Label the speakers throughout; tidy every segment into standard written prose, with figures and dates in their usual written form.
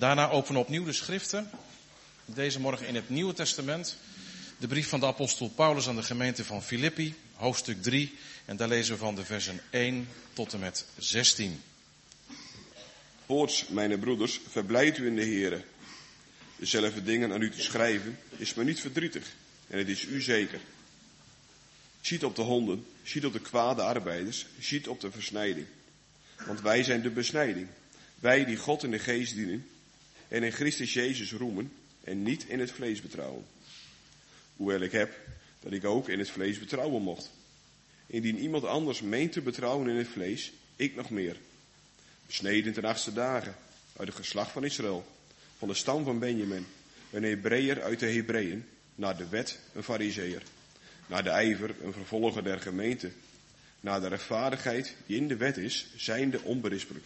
Speaker 1: Daarna openen we opnieuw de schriften. Deze morgen in het Nieuwe Testament. De brief van de apostel Paulus aan de gemeente van Filippi, hoofdstuk 3. En daar lezen we van de versen 1 tot en met 16.
Speaker 2: Voorts, mijn broeders, verblijd u in de Here. Dezelfde dingen aan u te schrijven is me niet verdrietig en het is u zeker. Ziet op de honden, ziet op de kwade arbeiders, ziet op de versnijding. Want wij zijn de besnijding. Wij die God in de geest dienen en in Christus Jezus roemen en niet in het vlees betrouwen. Hoewel ik heb dat ik ook in het vlees betrouwen mocht. Indien iemand anders meent te betrouwen in het vlees, ik nog meer. Besneden ten 8e dagen, uit het geslacht van Israël, van de stam van Benjamin, een Hebreeër uit de Hebreeën, naar de wet een Farizeeër, naar de ijver een vervolger der gemeente, naar de rechtvaardigheid die in de wet is, zijnde onberispelijk.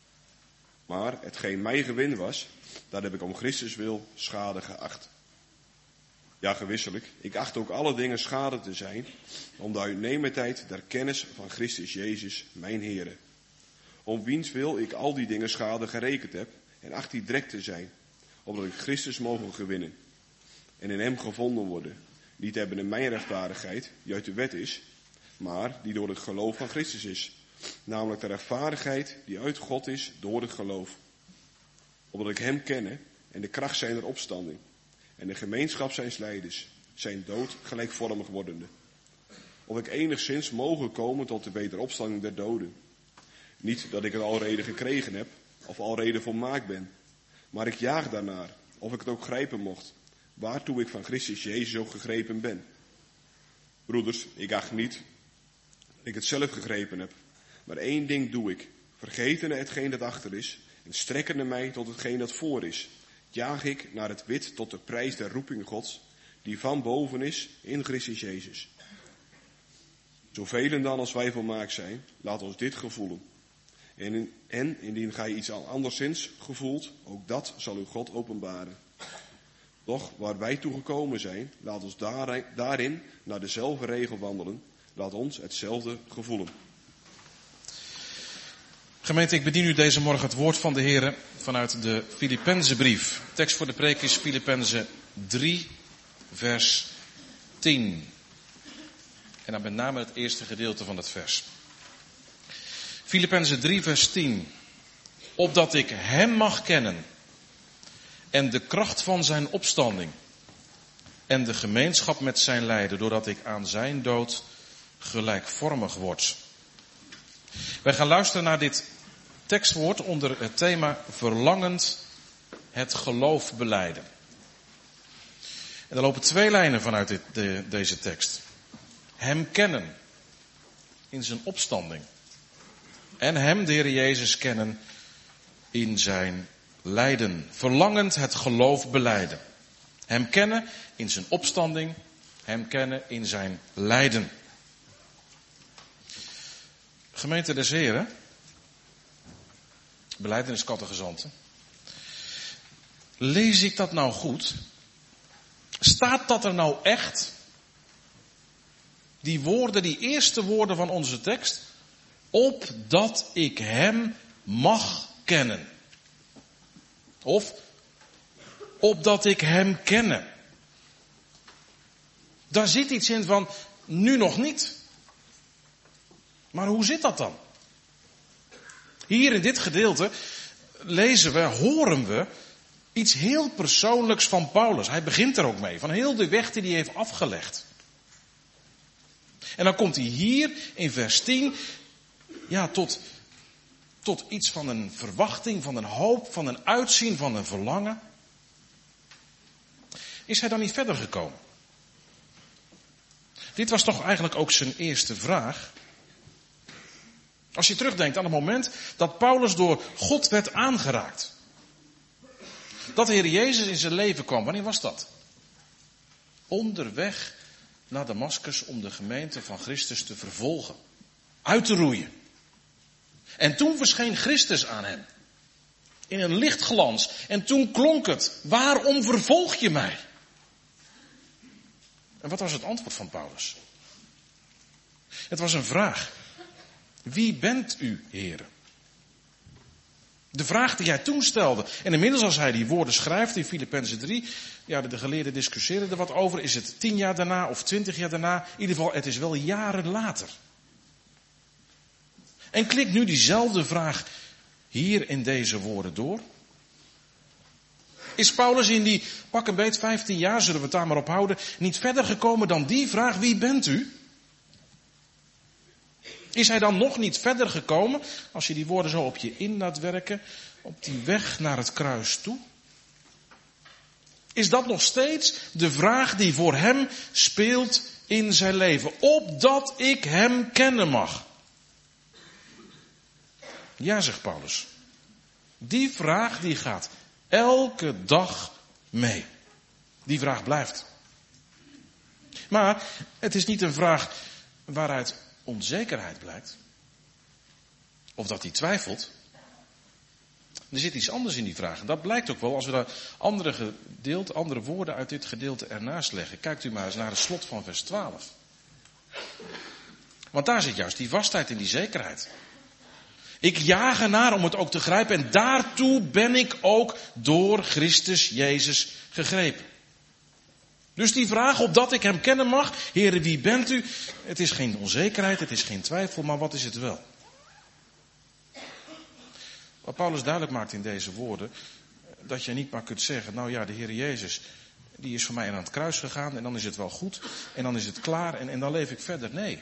Speaker 2: Maar hetgeen mij gewin was, dat heb ik om Christus wil schade geacht. Ja, gewisselijk, ik acht ook alle dingen schade te zijn, om de uitnemendheid der kennis van Christus Jezus, mijn Heere. Om wiens wil ik al die dingen schade gerekend heb, en acht die drek te zijn, opdat ik Christus mogen gewinnen. En in hem gevonden worden, niet hebben in mijn rechtvaardigheid, die uit de wet is, maar die door het geloof van Christus is. Namelijk de rechtvaardigheid die uit God is door het geloof. Opdat ik hem kenne en de kracht zijner opstanding. En de gemeenschap zijn lijdens, zijn dood gelijkvormig wordende. Of ik enigszins mogen komen tot de wederopstanding der doden. Niet dat ik het alrede gekregen heb, of alrede volmaakt ben. Maar ik jaag daarnaar, of ik het ook grijpen mocht. Waartoe ik van Christus Jezus ook gegrepen ben. Broeders, ik acht niet dat ik het zelf gegrepen heb. Maar één ding doe ik, vergetende hetgeen dat achter is, en strekkende mij tot hetgeen dat voor is. Jaag ik naar het wit tot de prijs der roeping Gods, die van boven is in Christus Jezus. Zoveel dan als wij volmaakt zijn, laat ons dit gevoelen. En indien gij iets anderszins gevoelt, ook dat zal u God openbaren. Doch waar wij toe gekomen zijn, laat ons daarin naar dezelfde regel wandelen. Laat ons hetzelfde gevoelen.
Speaker 1: Gemeente, ik bedien u deze morgen het woord van de Heer vanuit de Filippenzenbrief. Tekst voor de preek is Filippenzen 3, vers 10. En dan met name het eerste gedeelte van het vers. Filippenzen 3, vers 10. Opdat ik hem mag kennen en de kracht van zijn opstanding en de gemeenschap met zijn lijden, doordat ik aan zijn dood gelijkvormig word. Wij gaan luisteren naar dit tekstwoord onder het thema verlangend het geloof belijden. En er lopen twee lijnen vanuit deze tekst. Hem kennen in zijn opstanding. En hem, de Heer Jezus, kennen in zijn lijden. Verlangend het geloof belijden. Hem kennen in zijn opstanding. Hem kennen in zijn lijden. Gemeente des Heren, belijdeniscategezanten. Lees ik dat nou goed? Staat dat er nou echt? Die woorden, die eerste woorden van onze tekst. Opdat ik hem mag kennen. Of opdat ik hem kenne. Daar zit iets in van nu nog niet. Maar hoe zit dat dan? Hier in dit gedeelte lezen we, horen we iets heel persoonlijks van Paulus. Hij begint er ook mee, van heel de weg die hij heeft afgelegd. En dan komt hij hier in vers 10, ja, tot iets van een verwachting, van een hoop, van een uitzien, van een verlangen. Is hij dan niet verder gekomen? Dit was toch eigenlijk ook zijn eerste vraag. Als je terugdenkt aan het moment dat Paulus door God werd aangeraakt. Dat de Heer Jezus in zijn leven kwam. Wanneer was dat? Onderweg naar Damaskus om de gemeente van Christus te vervolgen. Uit te roeien. En toen verscheen Christus aan hem. In een lichtglans. En toen klonk het. Waarom vervolg je mij? En wat was het antwoord van Paulus? Het was een vraag. Wie bent u, Heere? De vraag die hij toen stelde. En inmiddels als hij die woorden schrijft in Filippenzen 3. Ja, de geleerden discussiëren er wat over. Is het 10 jaar daarna of 20 jaar daarna? In ieder geval, het is wel jaren later. En klik nu diezelfde vraag hier in deze woorden door. Is Paulus in die pak een beet 15 jaar, zullen we het daar maar op houden, niet verder gekomen dan die vraag, wie bent u? Is hij dan nog niet verder gekomen, als je die woorden zo op je in laat werken, op die weg naar het kruis toe? Is dat nog steeds de vraag die voor hem speelt in zijn leven? Opdat ik hem kennen mag. Ja, zegt Paulus. Die vraag die gaat elke dag mee. Die vraag blijft. Maar het is niet een vraag waaruit onzekerheid blijkt. Of dat hij twijfelt. Er zit iets anders in die vraag. Dat blijkt ook wel als we daar andere woorden uit dit gedeelte ernaast leggen. Kijkt u maar eens naar het slot van vers 12. Want daar zit juist die vastheid en die zekerheid. Ik jaag ernaar om het ook te grijpen en daartoe ben ik ook door Christus Jezus gegrepen. Dus die vraag, opdat ik hem kennen mag, Heere, wie bent u? Het is geen onzekerheid, het is geen twijfel, maar wat is het wel? Wat Paulus duidelijk maakt in deze woorden, dat je niet maar kunt zeggen, nou ja, de Heere Jezus, die is voor mij aan het kruis gegaan en dan is het wel goed en dan is het klaar en dan leef ik verder. Nee.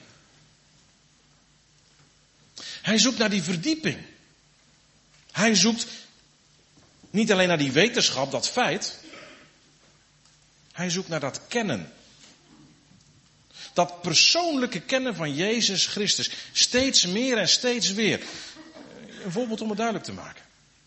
Speaker 1: Hij zoekt naar die verdieping. Hij zoekt niet alleen naar die wetenschap, dat feit. Hij zoekt naar dat kennen. Dat persoonlijke kennen van Jezus Christus. Steeds meer en steeds weer. Een voorbeeld om het duidelijk te maken.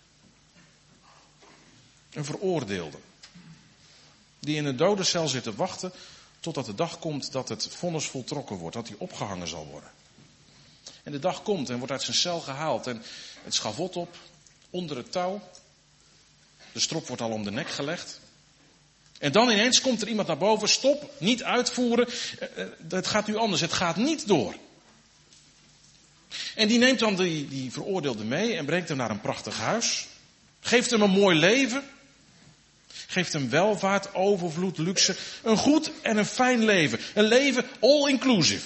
Speaker 1: Een veroordeelde. Die in een dodencel zit te wachten totdat de dag komt dat het vonnis voltrokken wordt. Dat hij opgehangen zal worden. En de dag komt en wordt uit zijn cel gehaald en het schavot op, onder het touw. De strop wordt al om de nek gelegd. En dan ineens komt er iemand naar boven, stop, niet uitvoeren. Het gaat nu anders, het gaat niet door. En die neemt dan die veroordeelde mee en brengt hem naar een prachtig huis. Geeft hem een mooi leven. Geeft hem welvaart, overvloed, luxe. Een goed en een fijn leven. Een leven all inclusive.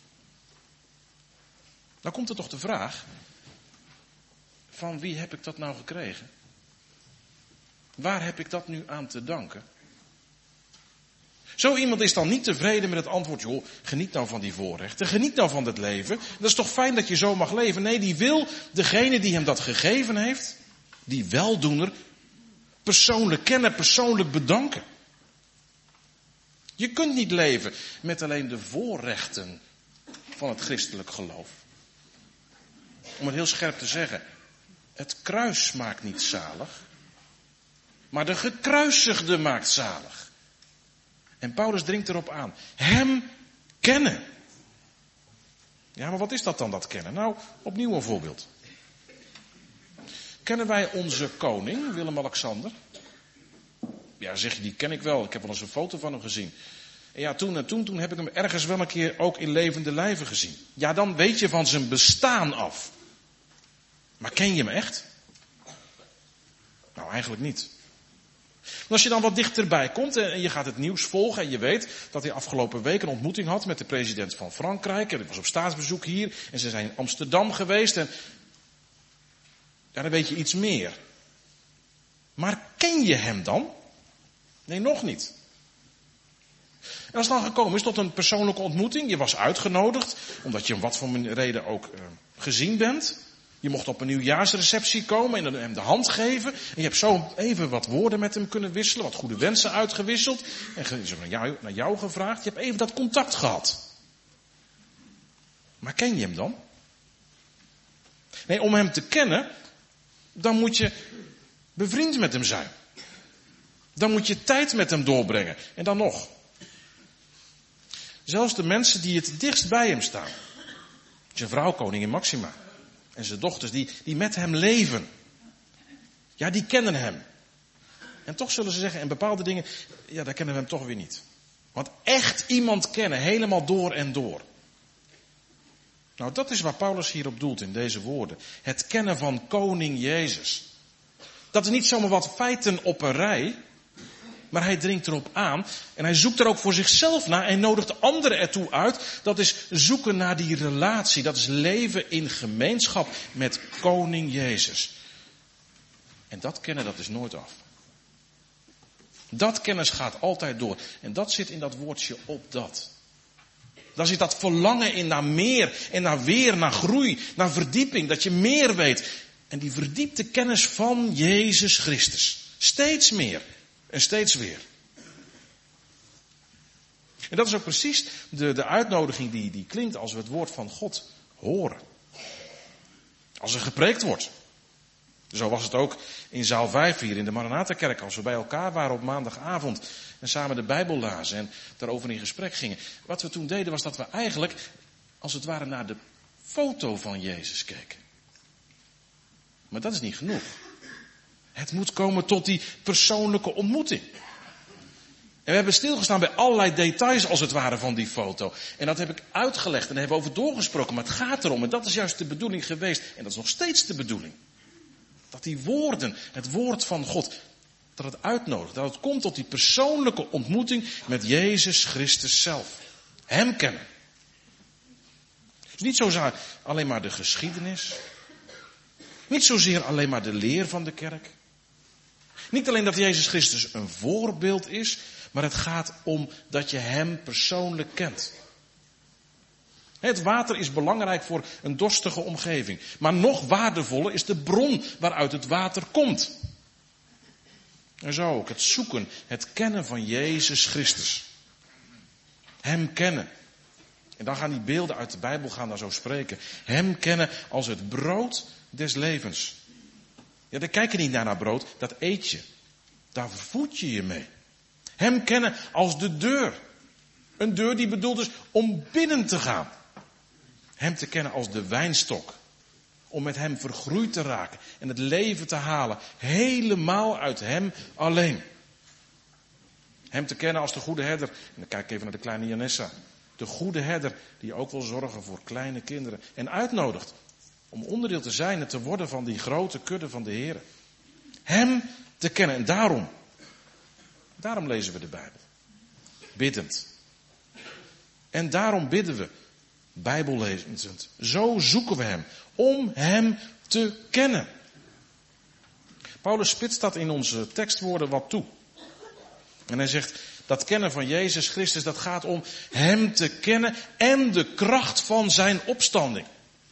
Speaker 1: Dan komt er toch de vraag, van wie heb ik dat nou gekregen? Waar heb ik dat nu aan te danken? Zo iemand is dan niet tevreden met het antwoord, joh, geniet nou van die voorrechten, geniet nou van het leven. Dat is toch fijn dat je zo mag leven? Nee, die wil degene die hem dat gegeven heeft, die weldoener, persoonlijk kennen, persoonlijk bedanken. Je kunt niet leven met alleen de voorrechten van het christelijk geloof. Om het heel scherp te zeggen, het kruis maakt niet zalig, maar de gekruisigde maakt zalig. En Paulus dringt erop aan, hem kennen. Ja, maar wat is dat dan, dat kennen? Nou, opnieuw een voorbeeld. Kennen wij onze koning, Willem-Alexander? Ja, zeg je, die ken ik wel, ik heb wel eens een foto van hem gezien. En ja, toen heb ik hem ergens wel een keer ook in levende lijve gezien. Ja, dan weet je van zijn bestaan af. Maar ken je hem echt? Nou, eigenlijk niet. En als je dan wat dichterbij komt en je gaat het nieuws volgen en je weet dat hij afgelopen week een ontmoeting had met de president van Frankrijk. En hij was op staatsbezoek hier en ze zijn in Amsterdam geweest en ja, dan weet je iets meer. Maar ken je hem dan? Nee, nog niet. En als het dan gekomen is tot een persoonlijke ontmoeting, je was uitgenodigd, omdat je om wat voor reden ook gezien bent. Je mocht op een nieuwjaarsreceptie komen en hem de hand geven. En je hebt zo even wat woorden met hem kunnen wisselen, wat goede wensen uitgewisseld. En ze hebben naar jou gevraagd. Je hebt even dat contact gehad. Maar ken je hem dan? Nee, om hem te kennen, dan moet je bevriend met hem zijn. Dan moet je tijd met hem doorbrengen. En dan nog. Zelfs de mensen die het dichtst bij hem staan. Zijn vrouw, koningin Maxima. En zijn dochters die met hem leven. Ja, die kennen hem. En toch zullen ze zeggen, en bepaalde dingen, ja, daar kennen we hem toch weer niet. Want echt iemand kennen, helemaal door en door. Nou, dat is waar Paulus hier op doelt in deze woorden. Het kennen van koning Jezus. Dat is niet zomaar wat feiten op een rij, maar hij dringt erop aan en hij zoekt er ook voor zichzelf naar en nodigt anderen ertoe uit. Dat is zoeken naar die relatie, dat is leven in gemeenschap met koning Jezus. En dat kennen, dat is nooit af. Dat kennis gaat altijd door. En dat zit in dat woordje opdat. Daar zit dat verlangen in naar meer en naar weer, naar groei, naar verdieping. Dat je meer weet. En die verdiepte kennis van Jezus Christus. Steeds meer en steeds weer. En dat is ook precies de uitnodiging die klinkt als we het woord van God horen. Als er gepreekt wordt. Zo was het ook in zaal 5 hier in de Maranatha-kerk, als we bij elkaar waren op maandagavond en samen de Bijbel lazen en daarover in gesprek gingen. Wat we toen deden was dat we eigenlijk, als het ware, naar de foto van Jezus keken. Maar dat is niet genoeg. Het moet komen tot die persoonlijke ontmoeting. En we hebben stilgestaan bij allerlei details als het ware van die foto. En dat heb ik uitgelegd en daar hebben we over doorgesproken. Maar het gaat erom, en dat is juist de bedoeling geweest, en dat is nog steeds de bedoeling. Dat die woorden, het woord van God, dat het uitnodigt. Dat het komt tot die persoonlijke ontmoeting met Jezus Christus zelf. Hem kennen. Dus niet zozeer alleen maar de geschiedenis. Niet zozeer alleen maar de leer van de kerk. Niet alleen dat Jezus Christus een voorbeeld is, maar het gaat om dat je hem persoonlijk kent. Het water is belangrijk voor een dorstige omgeving. Maar nog waardevoller is de bron waaruit het water komt. En zo ook het zoeken, het kennen van Jezus Christus. Hem kennen. En dan gaan die beelden uit de Bijbel daar zo spreken. Hem kennen als het brood des levens. Ja, daar kijk je niet naar brood, dat eet je. Daar voed je je mee. Hem kennen als de deur. Een deur die bedoeld is om binnen te gaan. Hem te kennen als de wijnstok. Om met hem vergroeid te raken en het leven te halen. Helemaal uit hem alleen. Hem te kennen als de goede herder. En dan kijk ik even naar de kleine Janessa. De goede herder die ook wil zorgen voor kleine kinderen. En uitnodigt om onderdeel te zijn en te worden van die grote kudde van de Heer. Hem te kennen. En daarom lezen we de Bijbel. Biddend. En daarom bidden we. Bijbellezend. Zo zoeken we hem. Om hem te kennen. Paulus spitst dat in onze tekstwoorden wat toe. En hij zegt, dat kennen van Jezus Christus, dat gaat om hem te kennen en de kracht van zijn opstanding.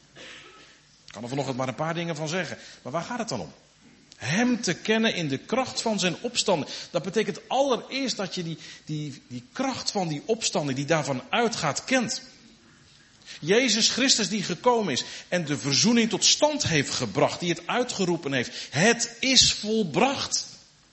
Speaker 1: Ik kan er vanochtend maar een paar dingen van zeggen. Maar waar gaat het dan om? Hem te kennen in de kracht van zijn opstanding. Dat betekent allereerst dat je die kracht van die opstanding, die daarvan uitgaat, kent. Jezus Christus die gekomen is en de verzoening tot stand heeft gebracht, die het uitgeroepen heeft. Het is volbracht.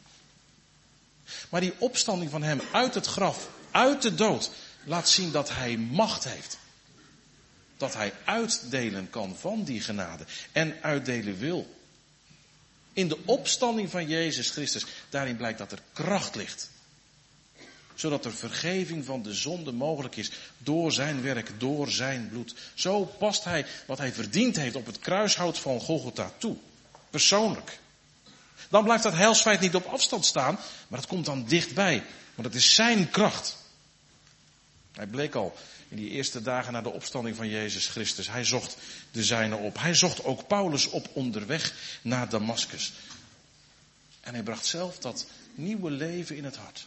Speaker 1: Maar die opstanding van hem uit het graf, uit de dood, laat zien dat hij macht heeft. Dat hij uitdelen kan van die genade en uitdelen wil. In de opstanding van Jezus Christus, daarin blijkt dat er kracht ligt. Zodat er vergeving van de zonde mogelijk is door zijn werk, door zijn bloed. Zo past hij wat hij verdiend heeft op het kruishout van Golgotha toe. Persoonlijk. Dan blijft dat heilsfeit niet op afstand staan, maar het komt dan dichtbij. Want het is zijn kracht. Hij bleek al in die eerste dagen na de opstanding van Jezus Christus. Hij zocht de zijnen op. Hij zocht ook Paulus op onderweg naar Damaskus. En hij bracht zelf dat nieuwe leven in het hart.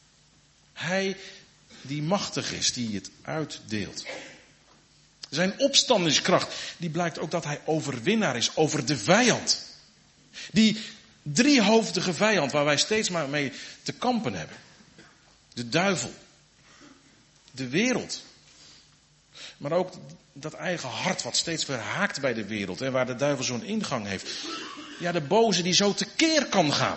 Speaker 1: Hij die machtig is, die het uitdeelt. Zijn opstandingskracht, die blijkt ook dat hij overwinnaar is over de vijand. Die driehoofdige vijand waar wij steeds maar mee te kampen hebben. De duivel. De wereld. Maar ook dat eigen hart wat steeds weer haakt bij de wereld. En waar de duivel zo'n ingang heeft. Ja, de boze die zo tekeer kan gaan.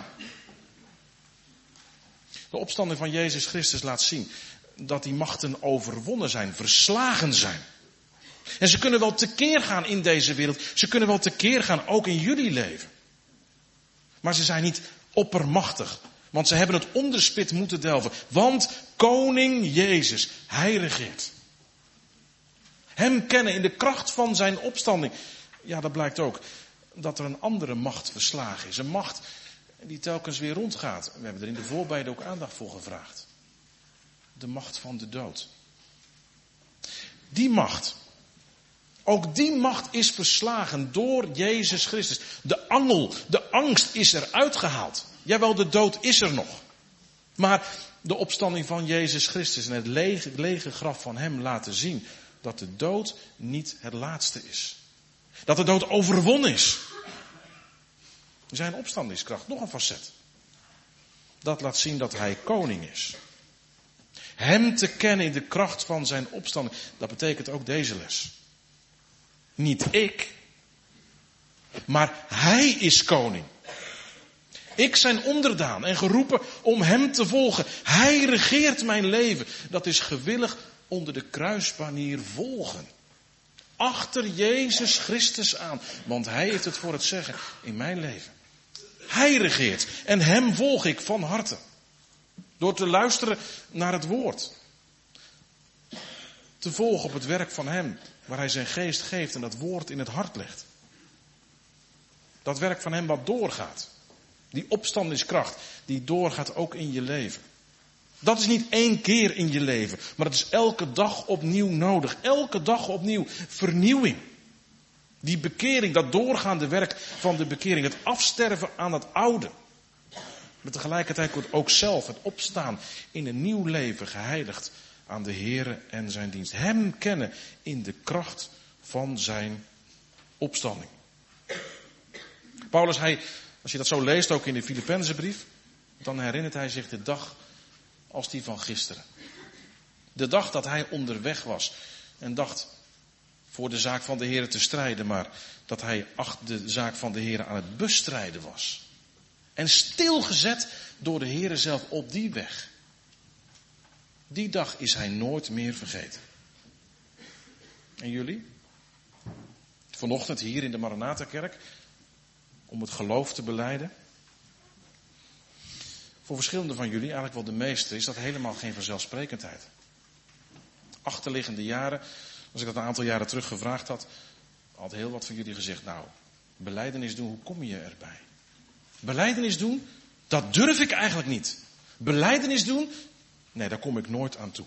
Speaker 1: De opstanding van Jezus Christus laat zien dat die machten overwonnen zijn, verslagen zijn. En ze kunnen wel tekeer gaan in deze wereld. Ze kunnen wel tekeer gaan ook in jullie leven. Maar ze zijn niet oppermachtig. Want ze hebben het onderspit moeten delven. Want koning Jezus, hij regeert. Hem kennen in de kracht van zijn opstanding. Ja, dat blijkt ook dat er een andere macht verslagen is. Een macht die telkens weer rondgaat. We hebben er in de voorbeden ook aandacht voor gevraagd. De macht van de dood. Die macht. Ook die macht is verslagen door Jezus Christus. De angel, de angst is eruit gehaald. Jawel, de dood is er nog. Maar de opstanding van Jezus Christus en het lege graf van hem laten zien dat de dood niet het laatste is. Dat de dood overwonnen is. Zijn opstandingskracht, nog een facet. Dat laat zien dat hij koning is. Hem te kennen in de kracht van zijn opstanding, dat betekent ook deze les. Niet ik, maar hij is koning. Ik zijn onderdaan en geroepen om hem te volgen. Hij regeert mijn leven. Dat is gewillig onder de kruisbanier volgen. Achter Jezus Christus aan. Want hij heeft het voor het zeggen in mijn leven. Hij regeert en hem volg ik van harte. Door te luisteren naar het woord. Te volgen op het werk van hem. Waar hij zijn geest geeft en dat woord in het hart legt. Dat werk van hem wat doorgaat. Die opstandingskracht die doorgaat ook in je leven. Dat is niet één keer in je leven. Maar het is elke dag opnieuw nodig. Elke dag opnieuw vernieuwing. Die bekering, dat doorgaande werk van de bekering. Het afsterven aan het oude. Maar tegelijkertijd wordt ook zelf het opstaan in een nieuw leven geheiligd aan de Here en zijn dienst. Hem kennen in de kracht van zijn opstanding. Paulus, als je dat zo leest, ook in de Filippenzenbrief, dan herinnert hij zich de dag als die van gisteren. De dag dat hij onderweg was en dacht voor de zaak van de Here te strijden, maar dat hij achter de zaak van de Here aan het bestrijden was. En stilgezet door de Here zelf op die weg. Die dag is hij nooit meer vergeten. En jullie? Vanochtend hier in de Maranatha-kerk, om het geloof te belijden. Voor verschillende van jullie, eigenlijk wel de meeste, is dat helemaal geen vanzelfsprekendheid. Achterliggende jaren, als ik dat een aantal jaren terug gevraagd had heel wat van jullie gezegd, nou, belijdenis doen, hoe kom je erbij? Belijdenis doen, dat durf ik eigenlijk niet. Belijdenis doen, nee, daar kom ik nooit aan toe.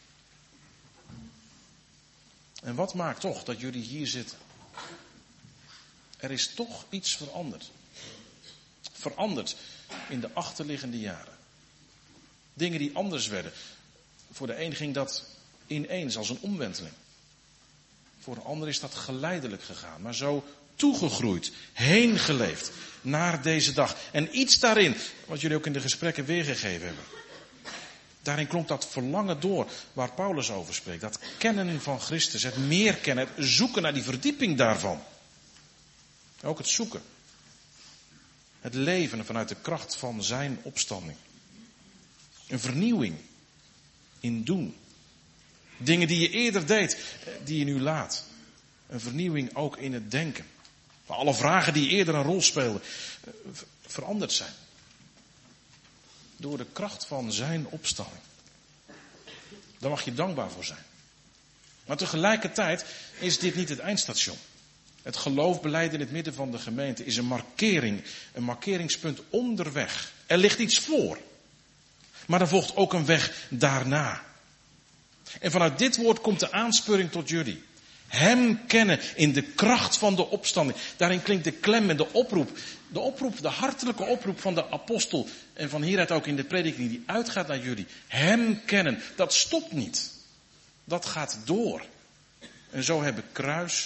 Speaker 1: En wat maakt toch dat jullie hier zitten? Er is toch iets veranderd. Veranderd in de achterliggende jaren. Dingen die anders werden. Voor de een ging dat ineens als een omwenteling. Voor de ander is dat geleidelijk gegaan. Maar zo toegegroeid, heen geleefd naar deze dag. En iets daarin, wat jullie ook in de gesprekken weergegeven hebben. Daarin klonk dat verlangen door waar Paulus over spreekt. Dat kennen van Christus, het meer kennen, het zoeken naar die verdieping daarvan. Ook het zoeken. Het leven vanuit de kracht van zijn opstanding. Een vernieuwing in doen. Dingen die je eerder deed, die je nu laat. Een vernieuwing ook in het denken. Waar alle vragen die eerder een rol speelden, veranderd zijn. Door de kracht van zijn opstanding. Daar mag je dankbaar voor zijn. Maar tegelijkertijd is dit niet het eindstation. Het geloof belijden in het midden van de gemeente is een markering. Een markeringspunt onderweg. Er ligt iets voor. Maar er volgt ook een weg daarna. En vanuit dit woord komt de aansporing tot jullie. Hem kennen in de kracht van de opstanding. Daarin klinkt de klem en de oproep. De oproep, de hartelijke oproep van de apostel. En van hieruit ook in de prediking die uitgaat naar jullie. Hem kennen. Dat stopt niet. Dat gaat door. En zo hebben kruis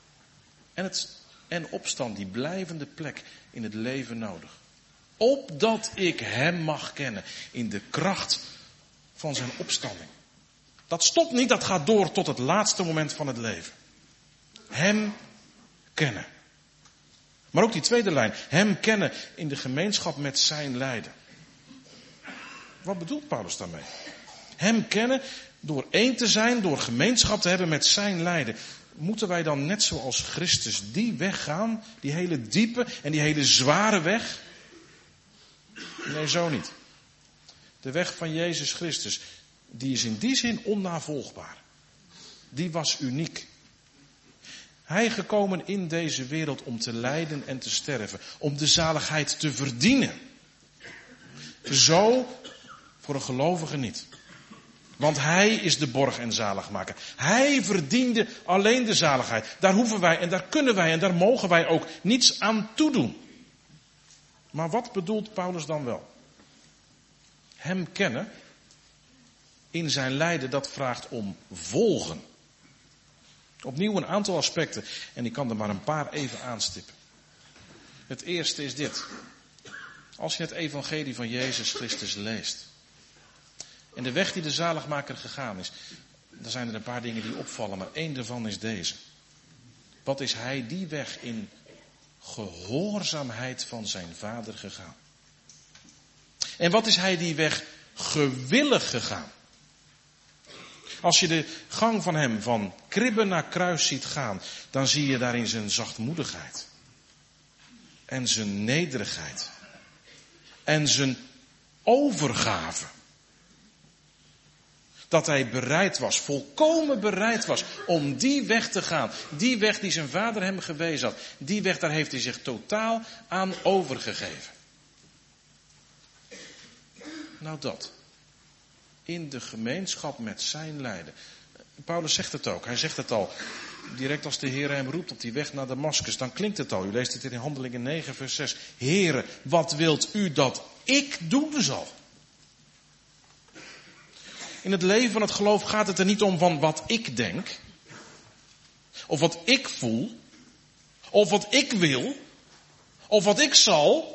Speaker 1: en opstand die blijvende plek in het leven nodig. Opdat ik hem mag kennen in de kracht van zijn opstanding. Dat stopt niet, dat gaat door tot het laatste moment van het leven. Hem kennen. Maar ook die tweede lijn. Hem kennen in de gemeenschap met zijn lijden. Wat bedoelt Paulus daarmee? Hem kennen door één te zijn, door gemeenschap te hebben met zijn lijden. Moeten wij dan net zoals Christus die weg gaan? Die hele diepe en die hele zware weg? Nee, zo niet. De weg van Jezus Christus, die is in die zin onnavolgbaar. Die was uniek. Hij gekomen in deze wereld om te lijden en te sterven. Om de zaligheid te verdienen. Zo voor een gelovige niet. Want hij is de borg en zaligmaker. Hij verdiende alleen de zaligheid. Daar hoeven wij en daar kunnen wij en daar mogen wij ook niets aan toedoen. Maar wat bedoelt Paulus dan wel? Hem kennen in zijn lijden, dat vraagt om volgen. Opnieuw een aantal aspecten en ik kan er maar een paar even aanstippen. Het eerste is dit. Als je het evangelie van Jezus Christus leest en de weg die de zaligmaker gegaan is, dan zijn er een paar dingen die opvallen, maar één daarvan is deze. Wat is hij die weg in gehoorzaamheid van zijn Vader gegaan? En wat is hij die weg gewillig gegaan? Als je de gang van hem van kribbe naar kruis ziet gaan, dan zie je daarin zijn zachtmoedigheid. En zijn nederigheid. En zijn overgave. Dat hij bereid was, volkomen bereid was om die weg te gaan. Die weg die zijn Vader hem gewezen had. Die weg, daar heeft hij zich totaal aan overgegeven. Nou dat. In de gemeenschap met zijn lijden. Paulus zegt het ook. Hij zegt het al. Direct als de Heer hem roept op die weg naar Damaskus. Dan klinkt het al. U leest het in Handelingen 9 vers 6. Heere, wat wilt u dat ik doen zal? In het leven van het geloof gaat het er niet om van wat ik denk. Of wat ik voel. Of wat ik wil. Of wat ik zal.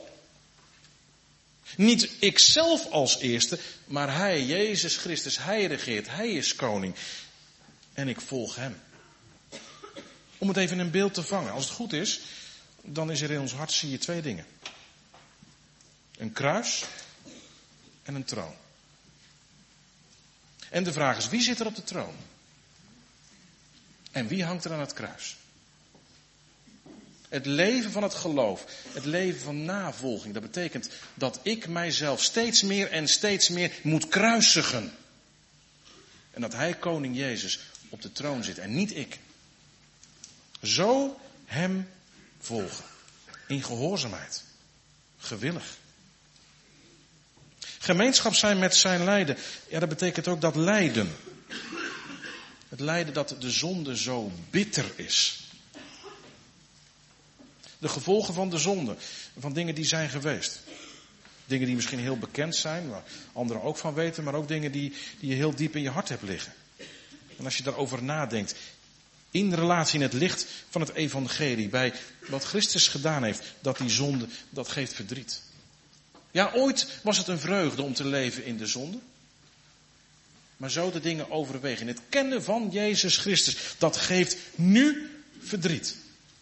Speaker 1: Niet ikzelf als eerste, maar hij, Jezus Christus, hij regeert, hij is koning. En ik volg hem. Om het even in een beeld te vangen. Als het goed is, dan is er in ons hart, zie je twee dingen. Een kruis en een troon. En de vraag is, wie zit er op de troon? En wie hangt er aan het kruis? Het leven van het geloof, het leven van navolging, dat betekent dat ik mijzelf steeds meer en steeds meer moet kruisigen. En dat hij, koning Jezus, op de troon zit en niet ik. Zo hem volgen. In gehoorzaamheid. Gewillig. Gemeenschap zijn met zijn lijden. Ja, dat betekent ook dat lijden. Het lijden dat de zonde zo bitter is. De gevolgen van de zonde. Van dingen die zijn geweest. Dingen die misschien heel bekend zijn, waar anderen ook van weten, maar ook dingen die je heel diep in je hart hebt liggen. En als je daarover nadenkt, in relatie in het licht van het evangelie, bij wat Christus gedaan heeft, dat die zonde, dat geeft verdriet. Ja, ooit was het een vreugde om te leven in de zonde. Maar zo de dingen overwegen. Het kennen van Jezus Christus, dat geeft nu verdriet.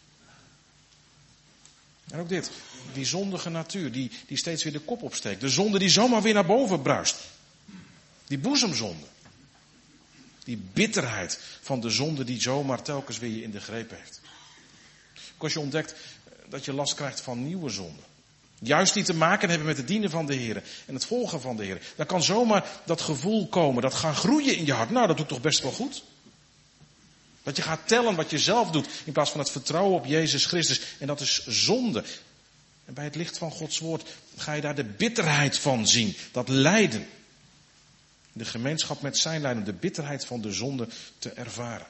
Speaker 1: En ook dit, die zondige natuur die steeds weer de kop opsteekt. De zonde die zomaar weer naar boven bruist. Die boezemzonde. Die bitterheid van de zonde die zomaar telkens weer je in de greep heeft. Ook als je ontdekt dat je last krijgt van nieuwe zonden. Juist die te maken hebben met het dienen van de Heer en het volgen van de Heer. Dan kan zomaar dat gevoel komen, dat gaan groeien in je hart. Nou, dat doet toch best wel goed. Dat je gaat tellen wat je zelf doet in plaats van het vertrouwen op Jezus Christus. En dat is zonde. En bij het licht van Gods woord ga je daar de bitterheid van zien. Dat lijden. De gemeenschap met zijn lijden. De bitterheid van de zonde te ervaren.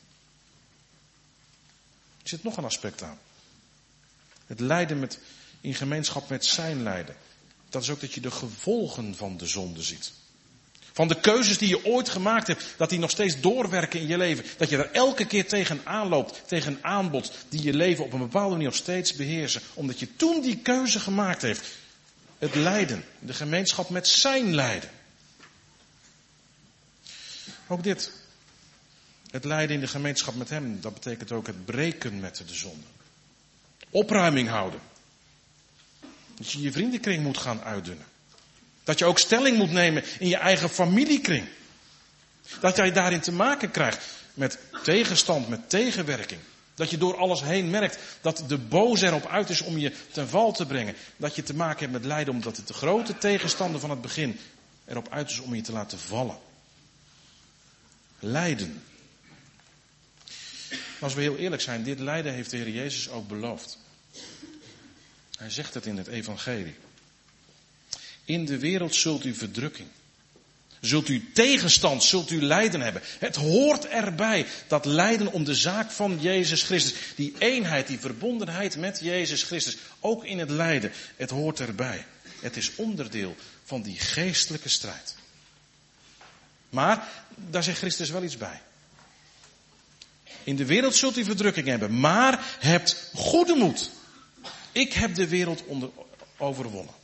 Speaker 1: Er zit nog een aspect aan. Het lijden in gemeenschap met zijn lijden. Dat is ook dat je de gevolgen van de zonde ziet. Van de keuzes die je ooit gemaakt hebt, dat die nog steeds doorwerken in je leven. Dat je er elke keer tegenaan loopt, tegen aanbod, die je leven op een bepaalde manier nog steeds beheersen. Omdat je toen die keuze gemaakt heeft. Het lijden, de gemeenschap met zijn lijden. Ook dit. Het lijden in de gemeenschap met hem, dat betekent ook het breken met de zonde. Opruiming houden. Dat je je vriendenkring moet gaan uitdunnen. Dat je ook stelling moet nemen in je eigen familiekring. Dat jij daarin te maken krijgt met tegenstand, met tegenwerking. Dat je door alles heen merkt dat de boze erop uit is om je ten val te brengen. Dat je te maken hebt met lijden omdat het de grote tegenstander van het begin erop uit is om je te laten vallen. Lijden. Als we heel eerlijk zijn, dit lijden heeft de Heer Jezus ook beloofd. Hij zegt het in het evangelie. In de wereld zult u verdrukking. Zult u tegenstand, zult u lijden hebben. Het hoort erbij, dat lijden om de zaak van Jezus Christus. Die eenheid, die verbondenheid met Jezus Christus. Ook in het lijden, het hoort erbij. Het is onderdeel van die geestelijke strijd. Maar, daar zegt Christus wel iets bij. In de wereld zult u verdrukking hebben, maar hebt goede moed. Ik heb de wereld overwonnen.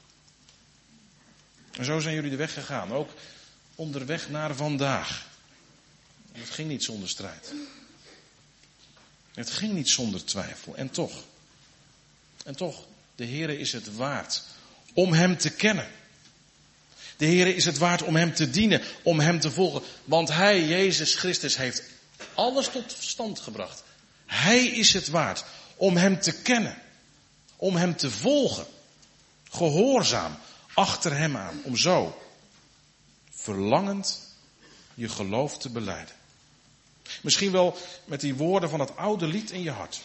Speaker 1: En zo zijn jullie de weg gegaan, ook onderweg naar vandaag. Het ging niet zonder strijd. Het ging niet zonder twijfel. En toch, de Heere is het waard om Hem te kennen. De Heere is het waard om Hem te dienen, om Hem te volgen. Want Hij, Jezus Christus, heeft alles tot stand gebracht. Hij is het waard om Hem te kennen, om Hem te volgen. Gehoorzaam achter Hem aan, om zo verlangend je geloof te belijden. Misschien wel met die woorden van het oude lied in je hart.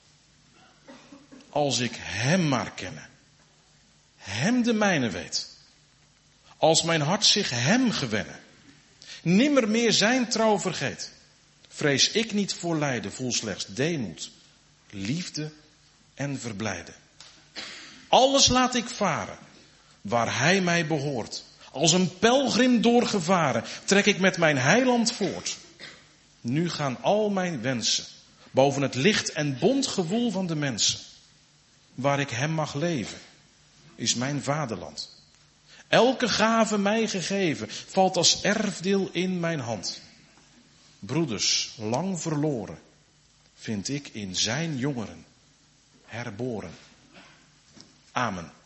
Speaker 1: Als ik Hem maar kenne, Hem de mijne weet. Als mijn hart zich Hem gewenne, nimmer meer zijn trouw vergeet. Vrees ik niet voor lijden, voel slechts deemoed, liefde en verblijden. Alles laat ik varen, waar Hij mij behoort. Als een pelgrim doorgevaren, trek ik met mijn heiland voort. Nu gaan al mijn wensen boven het licht en bont gewoel van de mensen. Waar ik Hem mag leven, is mijn vaderland. Elke gave mij gegeven, valt als erfdeel in mijn hand. Broeders, lang verloren, vind ik in zijn jongeren herboren. Amen.